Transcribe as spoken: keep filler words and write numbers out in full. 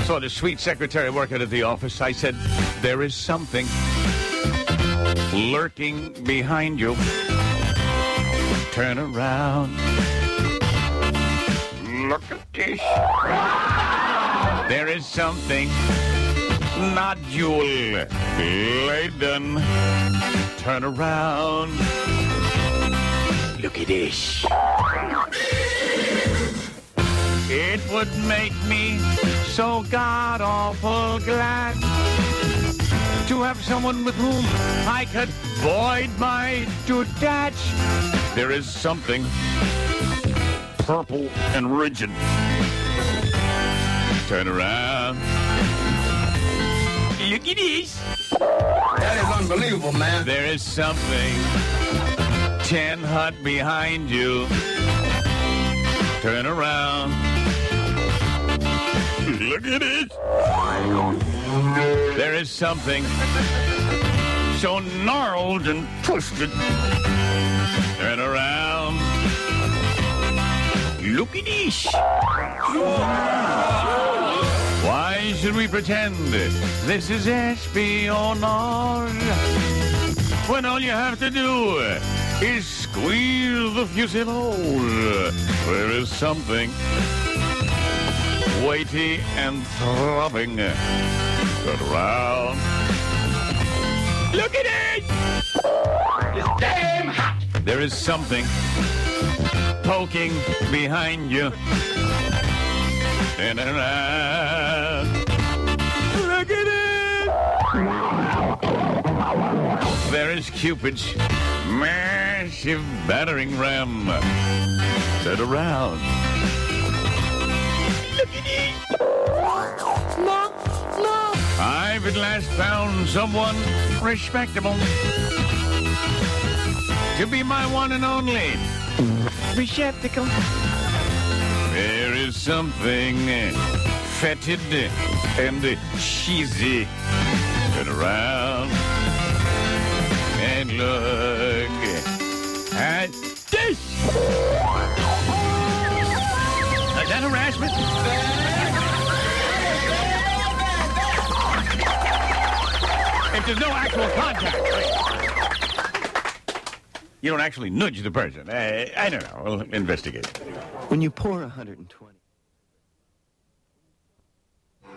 Saw the sweet secretary working at the office. I said, there is something lurking behind you. Turn around. Look at this. There is something nodule laden. Turn around. Look at this. It would make me so god-awful glad to have someone with whom I could void my detach. There is something purple and rigid. Turn around. Look at this. That is unbelievable, man. There is something ten hut behind you. Turn around. Look at it. There is something so gnarled and twisted. Turn around. Look at this. Why should we pretend this is espionage when all you have to do is squeeze the fuselage? There is something weighty and throbbing. Turn around. Look at it! It's damn hot. There is something poking behind you. Turn around. Look at it! There is Cupid's massive battering ram. Turn around. Look at it! No, no. I've at last found someone respectable to be my one and only receptacle. There is something fetid and cheesy. Turn around and look at this. Is that harassment? If there's no actual contact, you don't actually nudge the person. I, I don't know. We'll investigate. When you pour one hundred twenty...